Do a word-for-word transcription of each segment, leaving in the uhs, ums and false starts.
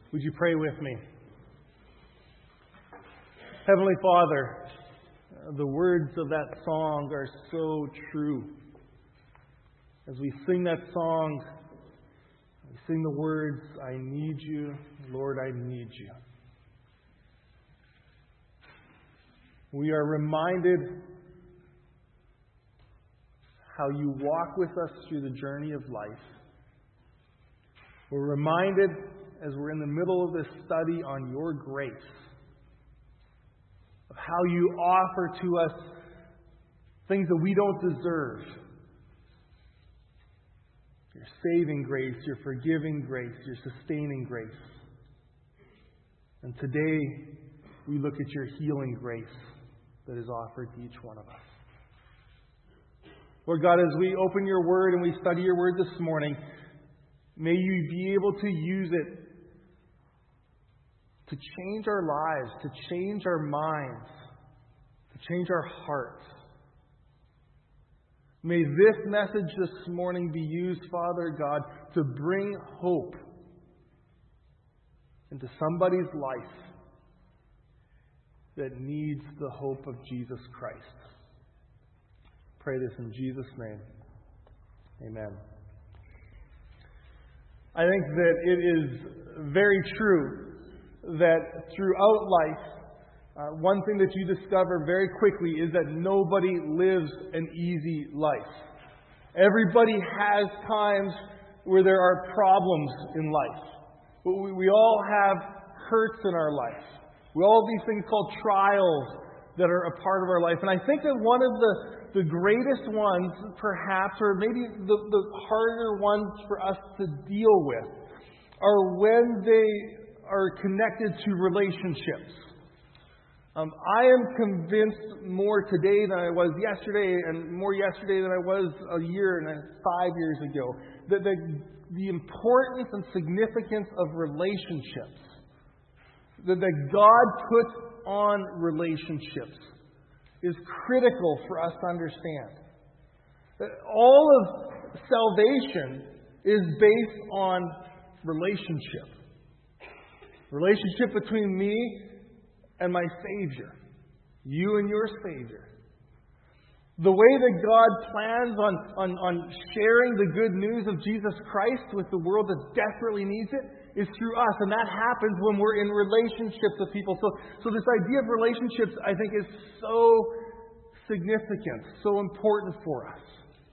Would you pray with me? Heavenly Father, the words of that song are so true. As we sing that song, we sing the words, I need you, Lord, I need you. We are reminded how you walk with us through the journey of life. We're reminded as we're in the middle of this study on your grace, of how you offer to us things that we don't deserve. Your saving grace, your forgiving grace, your sustaining grace. And today, we look at your healing grace that is offered to each one of us. Lord God, as we open your word and we study your word this morning, may you be able to use it to change our lives, to change our minds, to change our hearts. May this message this morning be used, Father God, to bring hope into somebody's life that needs the hope of Jesus Christ. Pray this in Jesus' name. Amen. I think that it is very true that throughout life, uh, one thing that you discover very quickly is that nobody lives an easy life. Everybody has times where there are problems in life. We, we all have hurts in our life. We all have these things called trials that are a part of our life. And I think that one of the, the greatest ones, perhaps, or maybe the, the harder ones for us to deal with, are when they are connected to relationships. Um, I am convinced more today than I was yesterday, and more yesterday than I was a year and five years ago, that the, the importance and significance of relationships, that, that God puts on relationships, is critical for us to understand. That all of salvation is based on relationship. Relationship between me and my Savior. You and your Savior. The way that God plans on, on, on sharing the good news of Jesus Christ with the world that desperately needs it is through us. And that happens when we're in relationships with people. So, so this idea of relationships, I think, is so significant, so important for us.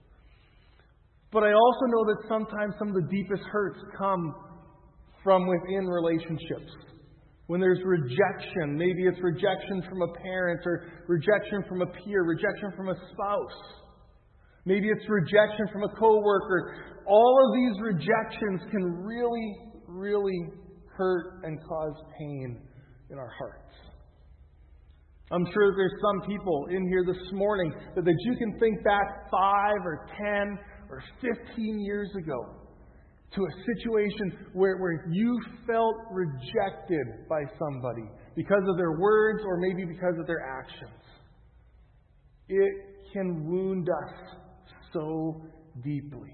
But I also know that sometimes some of the deepest hurts come from within relationships. When there's rejection, maybe it's rejection from a parent or rejection from a peer, rejection from a spouse. Maybe it's rejection from a coworker. All of these rejections can really, really hurt and cause pain in our hearts. I'm sure that there's some people in here this morning that, that you can think back five or ten or fifteen years ago to a situation where, where you felt rejected by somebody because of their words or maybe because of their actions. It can wound us so deeply.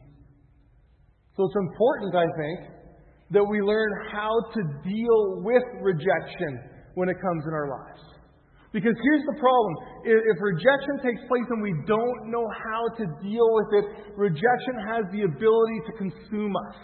So it's important, I think, that we learn how to deal with rejection when it comes in our lives. Because here's the problem. If rejection takes place and we don't know how to deal with it, rejection has the ability to consume us.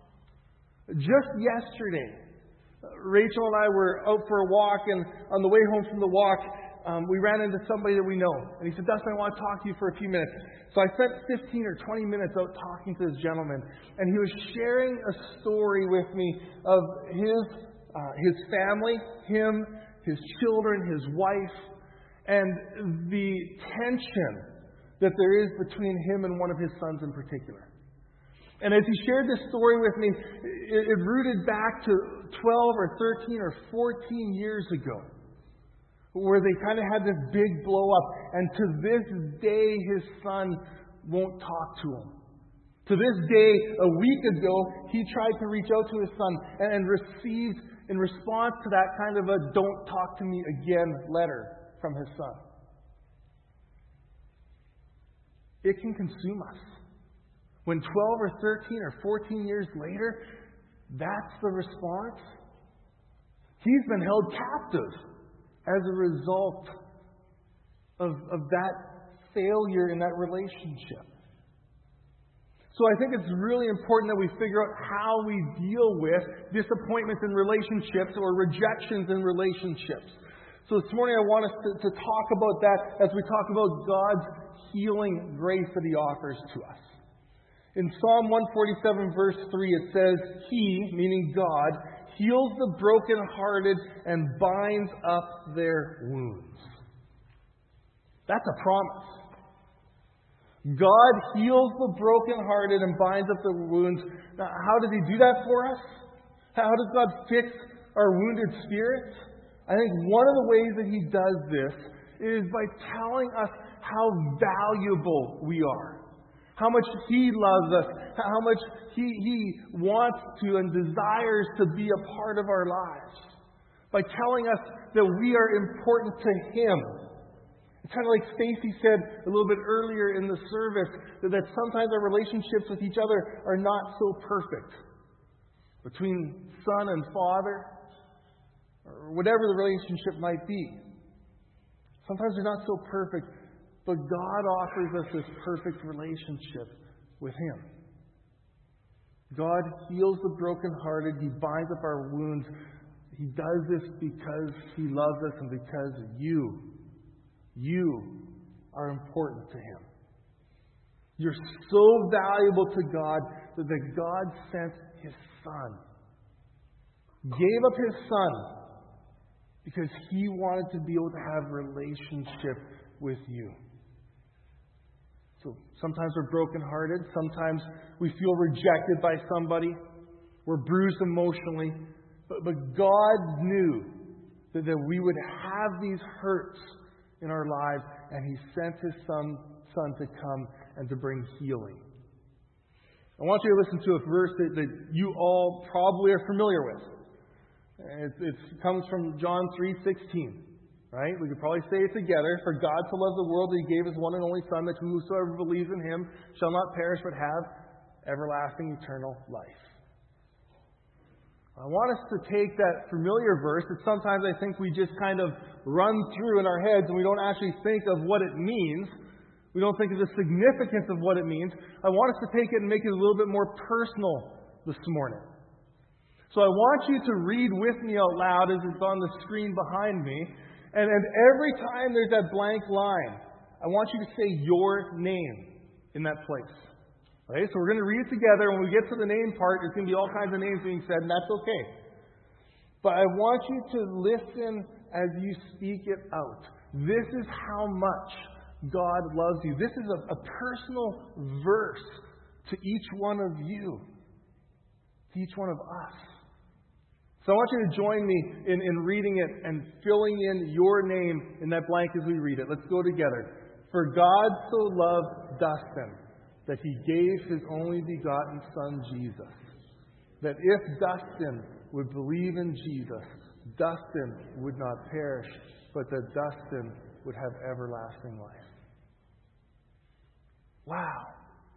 Just yesterday, Rachel and I were out for a walk, and on the way home from the walk, um, we ran into somebody that we know. And he said, Dustin, I want to talk to you for a few minutes. So I spent fifteen or twenty minutes out talking to this gentleman, and he was sharing a story with me of his, uh, his family, him, his children, his wife, and the tension that there is between him and one of his sons in particular. And as he shared this story with me, it, it rooted back to twelve or thirteen or fourteen years ago, where they kind of had this big blow up. And to this day, his son won't talk to him. To this day, a week ago, he tried to reach out to his son and, and received, in response to that, kind of a "don't talk to me again" letter from his son. It can consume us. When twelve or thirteen or fourteen years later, that's the response, He's been held captive as a result of, of that failure in that relationship. So I think it's really important that we figure out how we deal with disappointments in relationships or rejections in relationships. So this morning I want us to, to talk about that as we talk about God's healing grace that He offers to us. In Psalm one forty-seven verse three it says, He, meaning God, heals the brokenhearted and binds up their wounds. That's a promise. God heals the brokenhearted and binds up their wounds. Now, how does He do that for us? How does God fix our wounded spirits? I think one of the ways that He does this is by telling us how valuable we are. How much He loves us. How much He, he wants to and desires to be a part of our lives. By telling us that we are important to Him. It's kind of like Stacy said a little bit earlier in the service, that, that sometimes our relationships with each other are not so perfect. Between son and father, or whatever the relationship might be. Sometimes they're not so perfect, but God offers us this perfect relationship with Him. God heals the brokenhearted. He binds up our wounds. He does this because He loves us and because you You are important to Him. You're so valuable to God that God sent His Son. Gave up His Son because He wanted to be able to have a relationship with you. So sometimes we're brokenhearted. Sometimes we feel rejected by somebody. We're bruised emotionally. But, but God knew that, that we would have these hurts in our lives, and He sent His Son, son to come and to bring healing. I want you to listen to a verse that, that you all probably are familiar with. It, it comes from John three sixteen. Right? We could probably say it together. For God so loved the world that He gave His one and only Son, that whosoever believes in Him shall not perish but have everlasting eternal life. I want us to take that familiar verse that sometimes I think we just kind of run through in our heads and we don't actually think of what it means. We don't think of the significance of what it means. I want us to take it and make it a little bit more personal this morning. So I want you to read with me out loud as it's on the screen behind me. And, and every time there's that blank line, I want you to say your name in that place. Okay, so we're going to read it together. When we get to the name part, there's going to be all kinds of names being said, and that's okay. But I want you to listen as you speak it out. This is how much God loves you. This is a, a personal verse to each one of you, to each one of us. So I want you to join me in, in reading it and filling in your name in that blank as we read it. Let's go together. For God so loved Dustin, that He gave His only begotten Son, Jesus. That if Dustin would believe in Jesus, Dustin would not perish, but that Dustin would have everlasting life. Wow.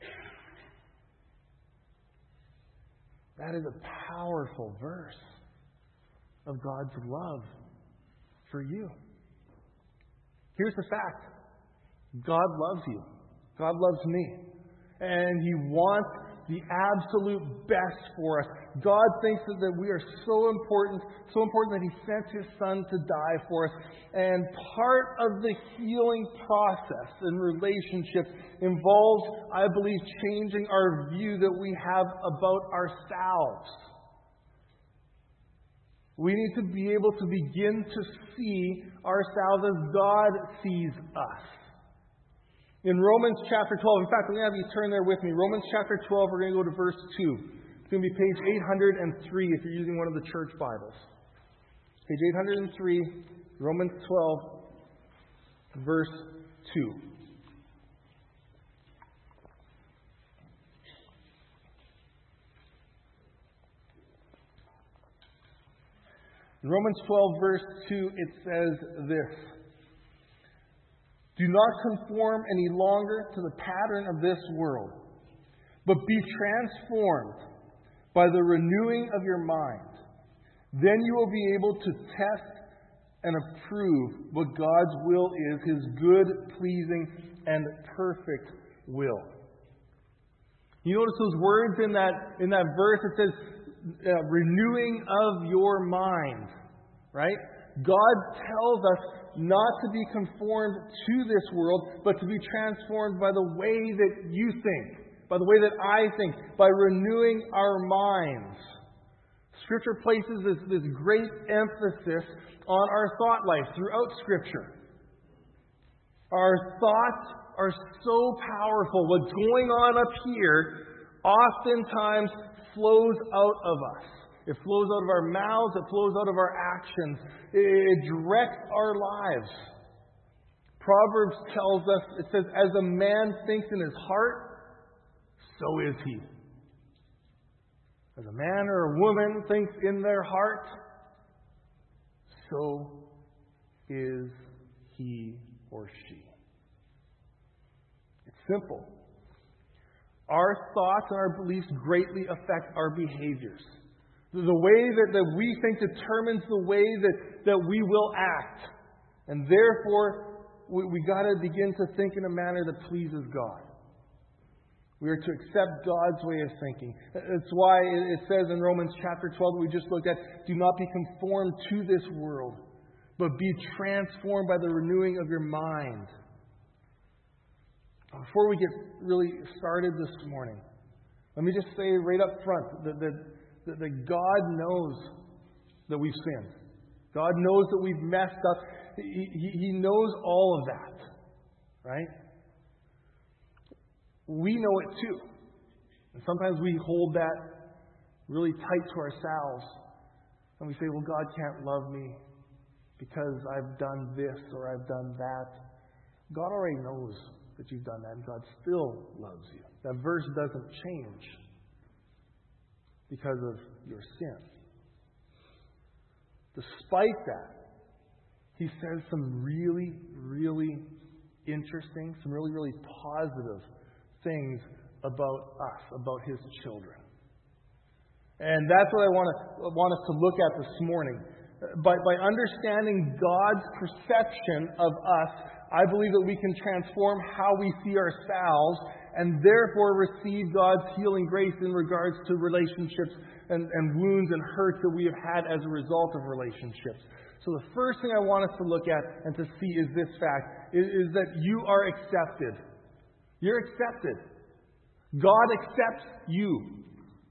That is a powerful verse of God's love for you. Here's the fact. God loves you. God loves me. And He wants the absolute best for us. God thinks that, that we are so important, so important that He sent His Son to die for us. And part of the healing process in relationships involves, I believe, changing our view that we have about ourselves. We need to be able to begin to see ourselves as God sees us. In Romans chapter twelve, in fact, I'm going to have you turn there with me. Romans chapter twelve, we're going to go to verse two. It's going to be page eight hundred three if you're using one of the church Bibles. Page eight hundred three, Romans twelve, verse two. In Romans twelve, verse two, it says this. Do not conform any longer to the pattern of this world, but be transformed by the renewing of your mind. Then you will be able to test and approve what God's will is, His good, pleasing, and perfect will. You notice those words in that in that verse. It says, uh, renewing of your mind. Right? God tells us not to be conformed to this world, but to be transformed by the way that you think, by the way that I think, by renewing our minds. Scripture places this, this great emphasis on our thought life throughout Scripture. Our thoughts are so powerful. What's going on up here oftentimes flows out of us. It flows out of our mouths. It flows out of our actions. It directs our lives. Proverbs tells us, it says, as a man thinks in his heart, so is he. As a man or a woman thinks in their heart, so is he or she. It's simple. Our thoughts and our beliefs greatly affect our behaviors. The way that, that we think determines the way that, that we will act. And therefore, we, we got to begin to think in a manner that pleases God. We are to accept God's way of thinking. That's why it says in Romans chapter twelve that we just looked at, do not be conformed to this world, but be transformed by the renewing of your mind. Before we get really started this morning, let me just say right up front that, that, that, that God knows that we've sinned. God knows that we've messed up. He, he, he knows all of that. Right? We know it too. And sometimes we hold that really tight to ourselves. And we say, well, God can't love me because I've done this or I've done that. God already knows that you've done that, and God still loves you. That verse doesn't change because of your sin. Despite that, He says some really, really interesting, some really, really positive things about us, about His children. And that's what I want to want us to look at this morning. By, by understanding God's perception of us, I believe that we can transform how we see ourselves and therefore receive God's healing grace in regards to relationships and, and wounds and hurts that we have had as a result of relationships. So the first thing I want us to look at and to see is this fact, is, is that you are accepted. You're accepted. God accepts you.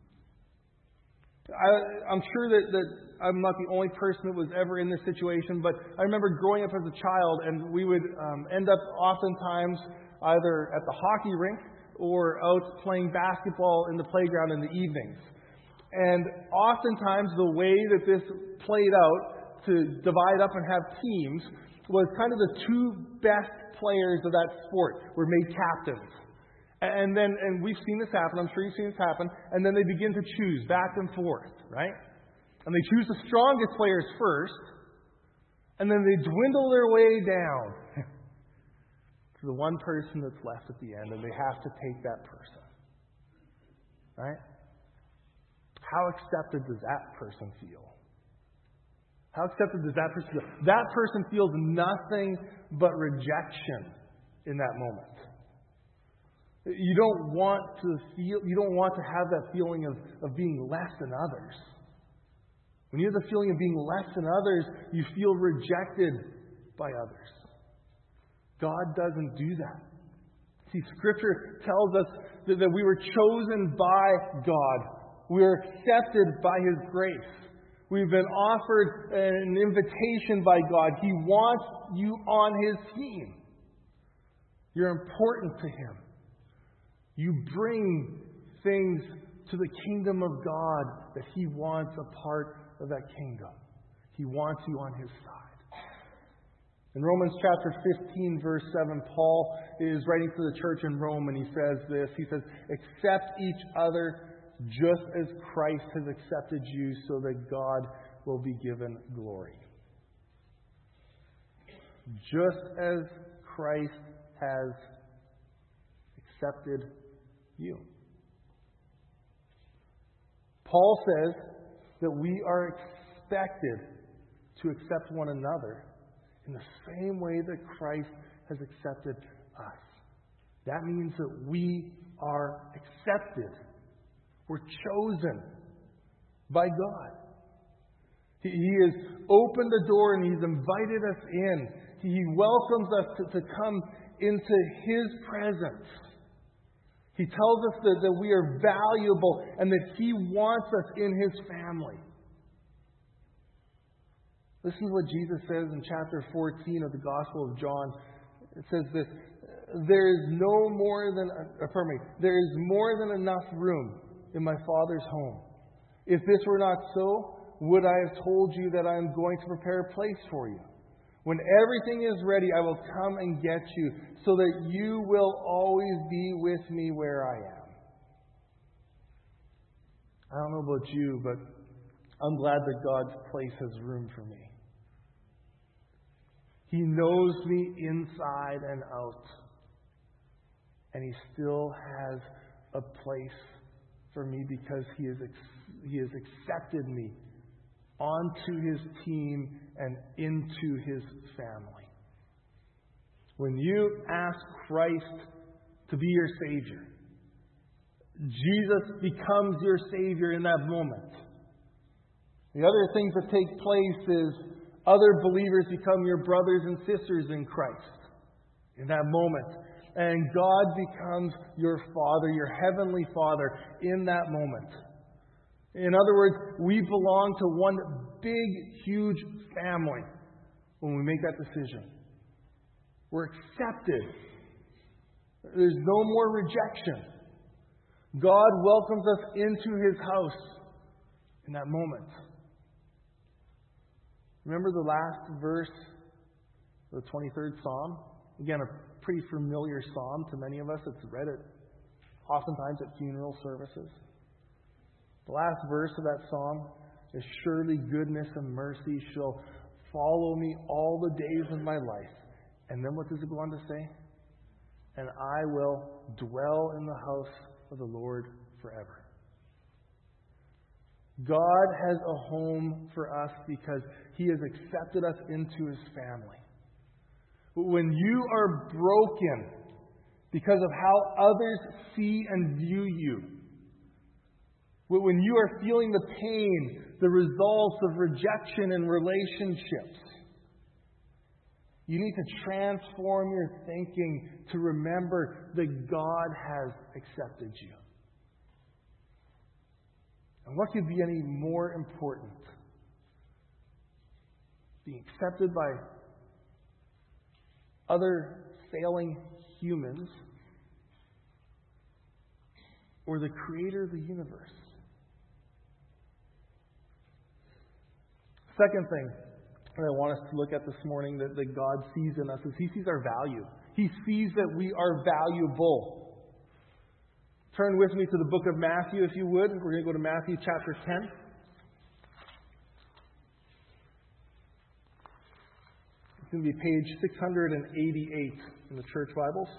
I, I'm sure that, that I'm not the only person that was ever in this situation, but I remember growing up as a child, and we would um, end up oftentimes either at the hockey rink or out playing basketball in the playground in the evenings. And oftentimes the way that this played out to divide up and have teams was kind of the two best players of that sport were made captains. And then, and we've seen this happen, I'm sure you've seen this happen, and then they begin to choose back and forth, right? And they choose the strongest players first, and then they dwindle their way down to the one person that's left at the end, and they have to take that person. Right? How accepted does that person feel? How accepted does that person feel? That person feels nothing but rejection in that moment. You don't want to feel, you don't want to have that feeling of, of being less than others. When you have the feeling of being less than others, you feel rejected by others. God doesn't do that. See, Scripture tells us that, that we were chosen by God. We are accepted by His grace. We've been offered an invitation by God. He wants you on His team. You're important to Him. You bring things to the kingdom of God that He wants a part of that kingdom. He wants you on His side. In Romans chapter fifteen, verse seven, Paul is writing to the church in Rome, and he says this. He says, accept each other just as Christ has accepted you, so that God will be given glory. Just as Christ has accepted you. Paul says that we are expected to accept one another in the same way that Christ has accepted us. That means that we are accepted. We're chosen by God. He, he has opened the door and He's invited us in. He welcomes us to, to come into His presence. He tells us that, that we are valuable and that He wants us in His family. Listen to what Jesus says in chapter fourteen of the Gospel of John. It says this, there is no more than, uh, pardon me, there is more than enough room in my Father's home. If this were not so, would I have told you that I am going to prepare a place for you? When everything is ready, I will come and get you, so that you will always be with me where I am. I don't know about you, but I'm glad that God's place has room for me. He knows me inside and out. And He still has a place for me because He has, he has accepted me onto His team and into His family. When you ask Christ to be your Savior, Jesus becomes your Savior in that moment. The other things that take place is other believers become your brothers and sisters in Christ in that moment. And God becomes your Father, your Heavenly Father, in that moment. In other words, we belong to one big, huge family when we make that decision. We're accepted. There's no more rejection. God welcomes us into His house in that moment. Remember the last verse of the twenty-third Psalm? Again, a pretty familiar psalm to many of us. It's read it oftentimes at funeral services. The last verse of that psalm is, surely goodness and mercy shall follow me all the days of my life. And then what does it go on to say? And I will dwell in the house of the Lord forever. God has a home for us because He has accepted us into His family. When you are broken because of how others see and view you, when you are feeling the pain, the results of rejection in relationships, you need to transform your thinking to remember that God has accepted you. And what could be any more important? Being accepted by other failing humans or the Creator of the universe? Second thing that I want us to look at this morning that, that God sees in us is He sees our value. He sees that we are valuable. Turn with me to the book of Matthew, if you would. We're going to go to Matthew chapter ten. It's going to be page six hundred eighty-eight in the church Bibles.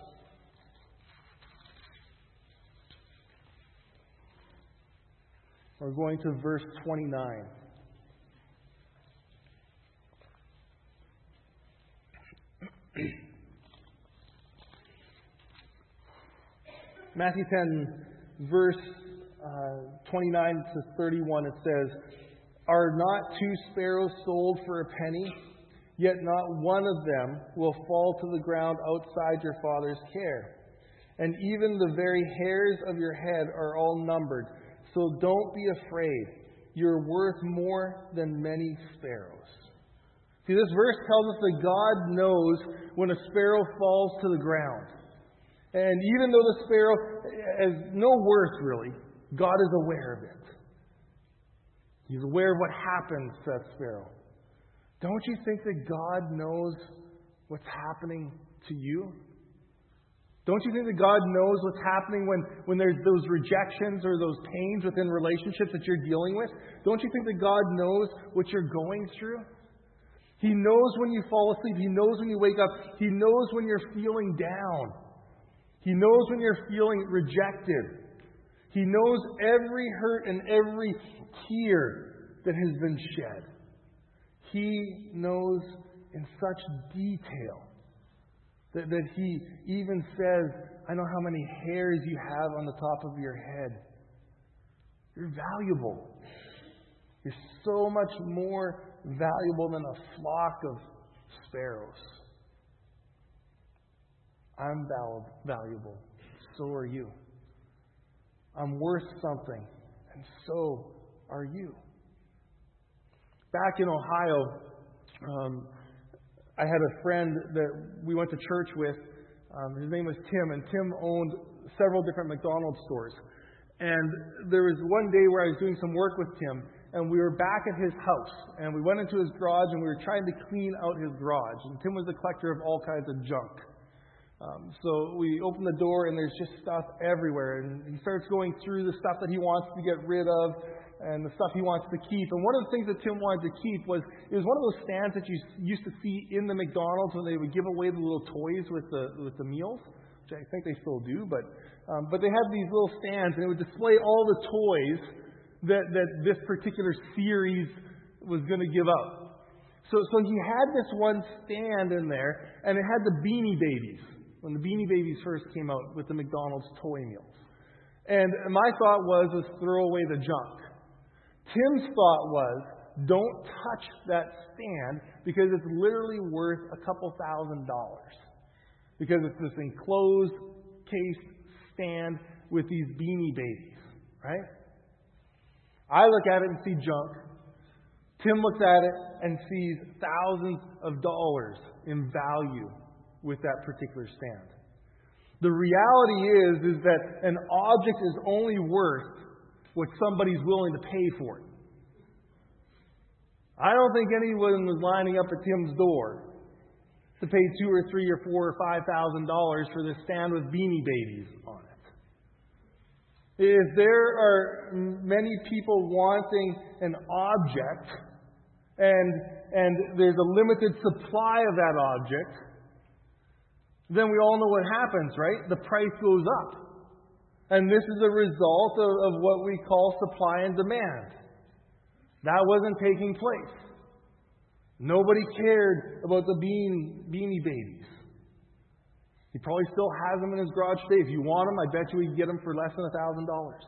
We're going to verse twenty-nine. Matthew ten, verse uh, twenty-nine to thirty-one, it says, are not two sparrows sold for a penny? Yet not one of them will fall to the ground outside your Father's care. And even the very hairs of your head are all numbered. So don't be afraid. You're worth more than many sparrows. See, this verse tells us that God knows when a sparrow falls to the ground. And even though the sparrow has no worth, really, God is aware of it. He's aware of what happens to that sparrow. Don't you think that God knows what's happening to you? Don't you think that God knows what's happening when, when there's those rejections or those pains within relationships that you're dealing with? Don't you think that God knows what you're going through? He knows when you fall asleep. He knows when you wake up. He knows when you're feeling down. He knows when you're feeling rejected. He knows every hurt and every tear that has been shed. He knows in such detail that, that He even says, I know how many hairs you have on the top of your head. You're valuable. You're so much more valuable than a flock of sparrows. I'm val- valuable. So are you. I'm worth something. And so are you. Back in Ohio, um, I had a friend that we went to church with. Um, his name was Tim, and Tim owned several different McDonald's stores. And there was one day where I was doing some work with Tim, and we were back at his house, and we went into his garage, and we were trying to clean out his garage. And Tim was a collector of all kinds of junk. Um, so we opened the door, and there's just stuff everywhere. And he starts going through the stuff that he wants to get rid of and the stuff he wants to keep. And one of the things that Tim wanted to keep was, it was one of those stands that you used to see in the McDonald's when they would give away the little toys with the with the meals, which I think they still do. But um, but they had these little stands, and it would display all the toys that, that this particular series was going to give out. So, so he had this one stand in there, and it had the Beanie Babies, when the Beanie Babies first came out with the McDonald's toy meals. And my thought was, was throw away the junk. Tim's thought was, don't touch that stand because it's literally worth a couple thousand dollars. Because it's this enclosed case stand with these Beanie Babies, right? I look at it and see junk. Tim looks at it and sees thousands of dollars in value with that particular stand. The reality is, is that an object is only worth what somebody's willing to pay for it. I don't think anyone was lining up at Tim's door to pay two or three or four or five thousand dollars for this stand with Beanie Babies on it. If there are many people wanting an object, and and there's a limited supply of that object, then we all know what happens, right? The price goes up. And this is a result of, of what we call supply and demand. That wasn't taking place. Nobody cared about the bean, Beanie Babies. He probably still has them in his garage today. If you want them, I bet you we can get them for less than one thousand dollars.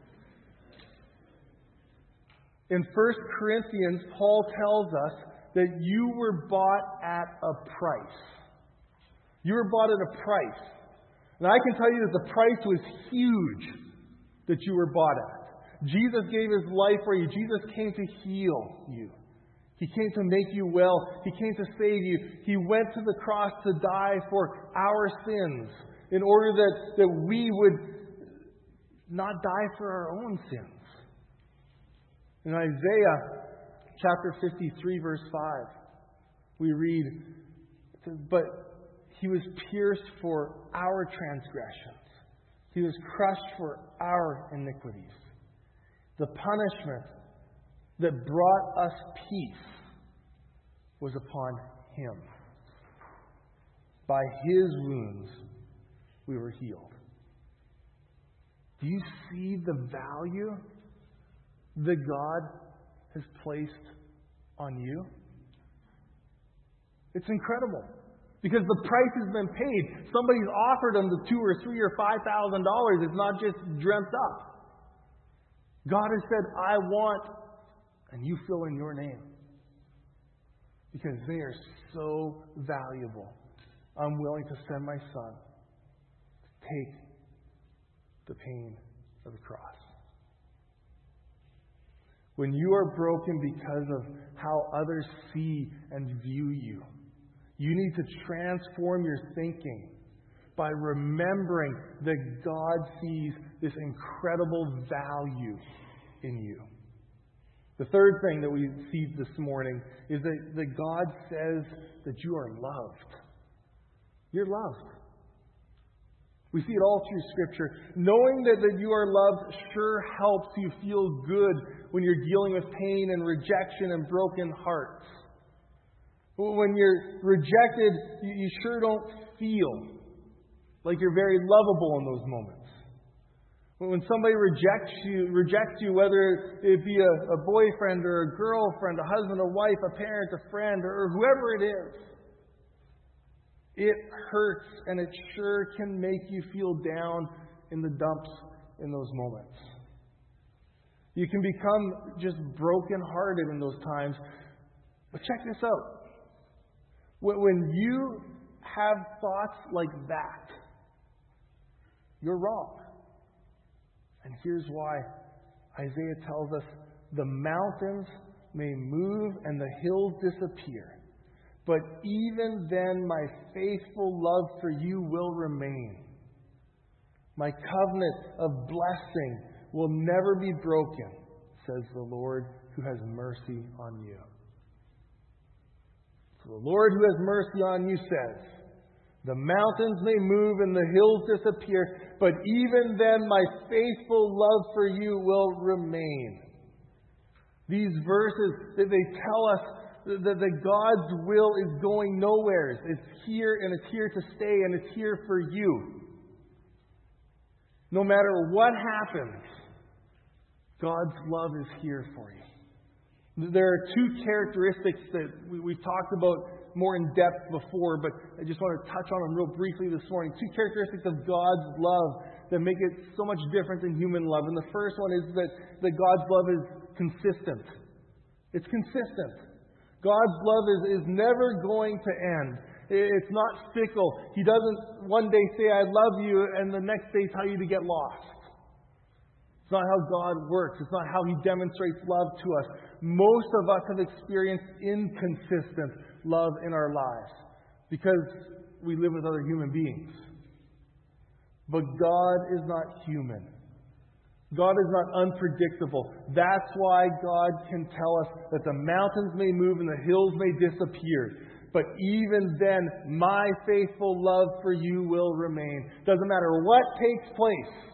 In First Corinthians, Paul tells us that you were bought at a price. You were bought at a price. And I can tell you that the price was huge that you were bought at. Jesus gave His life for you. Jesus came to heal you. He came to make you well. He came to save you. He went to the cross to die for our sins in order that, that we would not die for our own sins. In Isaiah chapter fifty-three, verse five, we read, it says, but He was pierced for our transgressions. He was crushed for our iniquities. The punishment that brought us peace was upon Him. By His wounds we were healed. Do you see the value that God has placed on you? It's incredible. Because the price has been paid. Somebody's offered them the two or three or five thousand dollars. It's not just dreamt up. God has said, I want, and you fill in your name. Because they are so valuable. I'm willing to send my Son to take the pain of the cross. When you are broken because of how others see and view you, you need to transform your thinking by remembering that God sees this incredible value in you. The third thing that we see this morning is that, that God says that you are loved. You're loved. We see it all through Scripture. Knowing that, that you are loved sure helps you feel good when you're dealing with pain and rejection and broken hearts. When you're rejected, you, you sure don't feel like you're very lovable in those moments. When somebody rejects you, rejects you, whether it be a, a boyfriend or a girlfriend, a husband, a wife, a parent, a friend, or whoever it is, it hurts, and it sure can make you feel down in the dumps in those moments. You can become just brokenhearted in those times. But check this out. When you have thoughts like that, you're wrong. And here's why. Isaiah tells us, the mountains may move and the hills disappear, but even then my faithful love for you will remain. My covenant of blessing will never be broken, says the Lord who has mercy on you. So the Lord who has mercy on you says, the mountains may move and the hills disappear, but even then my faithful love for you will remain. These verses, they tell us that, that God's will is going nowhere. It's here, and it's here to stay, and it's here for you. No matter what happens, God's love is here for you. There are two characteristics that we, we've talked about more in depth before, but I just want to touch on them real briefly this morning. Two characteristics of God's love that make it so much different than human love. And the first one is that, that God's love is consistent. It's consistent. God's love is, is never going to end. It's not fickle. He doesn't one day say, I love you, and the next day tell you to get lost. It's not how God works. It's not how He demonstrates love to us. Most of us have experienced inconsistent love in our lives because we live with other human beings. But God is not human. God is not unpredictable. That's why God can tell us that the mountains may move and the hills may disappear. But even then, my faithful love for you will remain. Doesn't matter what takes place.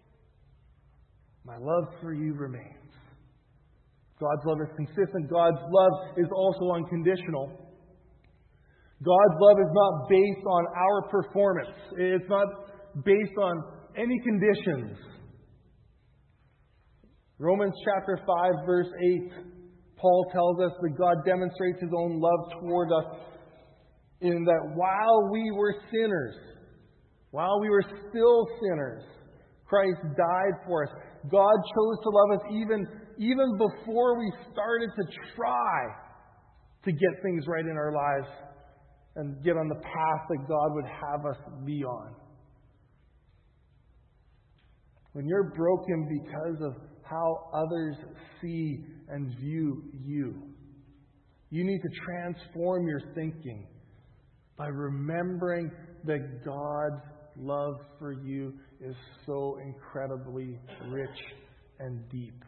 My love for you remains. God's love is consistent. God's love is also unconditional. God's love is not based on our performance. It's not based on any conditions. Romans chapter five, verse eight, Paul tells us that God demonstrates His own love toward us in that while we were sinners, while we were still sinners, Christ died for us. God chose to love us even, even before we started to try to get things right in our lives and get on the path that God would have us be on. When you're broken because of how others see and view you, you need to transform your thinking by remembering that God's love for you is so incredibly rich and deep.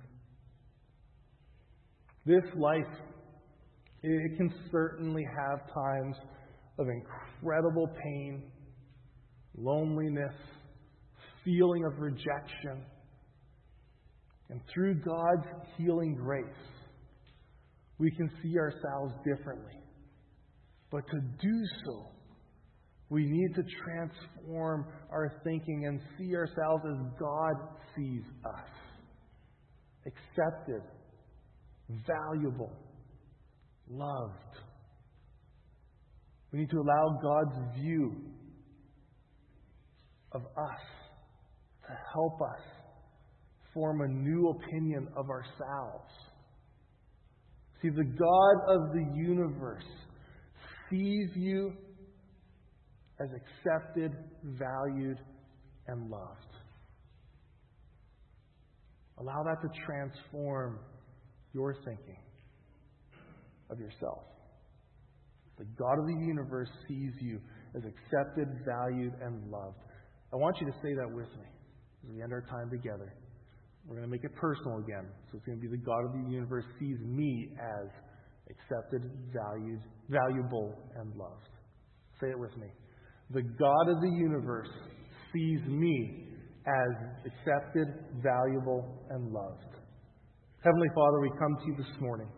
This life, it can certainly have times of incredible pain, loneliness, feeling of rejection. And through God's healing grace, we can see ourselves differently. But to do so, we need to transform our thinking and see ourselves as God sees us. Accepted, valuable, loved. We need to allow God's view of us to help us form a new opinion of ourselves. See, the God of the universe sees you as accepted, valued, and loved. Allow that to transform your thinking of yourself. The God of the universe sees you as accepted, valued, and loved. I want you to say that with me as we end our time together. We're going to make it personal again. So it's going to be the God of the universe sees me as accepted, valued, valuable, and loved. Say it with me. The God of the universe sees me as accepted, valuable, and loved. Heavenly Father, we come to you this morning.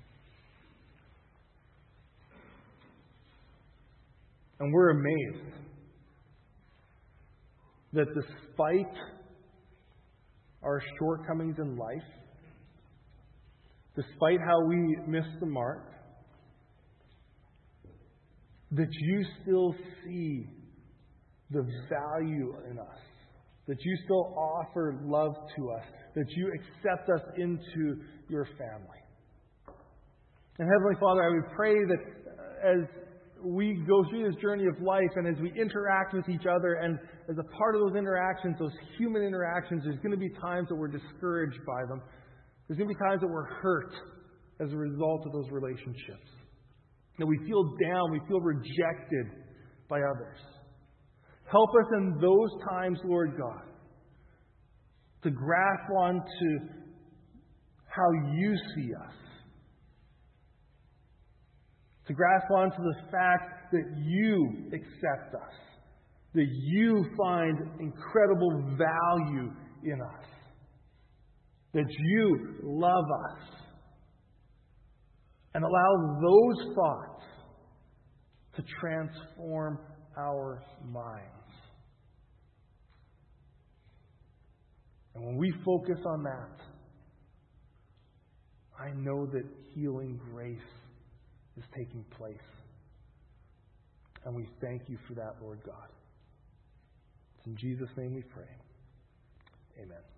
And we're amazed that despite our shortcomings in life, despite how we miss the mark, that you still see the value in us, that you still offer love to us, that you accept us into your family. And Heavenly Father, I would pray that as we go through this journey of life and as we interact with each other, and as a part of those interactions, those human interactions, there's going to be times that we're discouraged by them. There's going to be times that we're hurt as a result of those relationships. That we feel down, we feel rejected by others. Help us in those times, Lord God, to grasp onto how you see us. To grasp onto the fact that you accept us. That you find incredible value in us. That you love us. And allow those thoughts to transform our minds. And when we focus on that, I know that healing grace is taking place. And we thank you for that, Lord God. It's in Jesus' name we pray. Amen.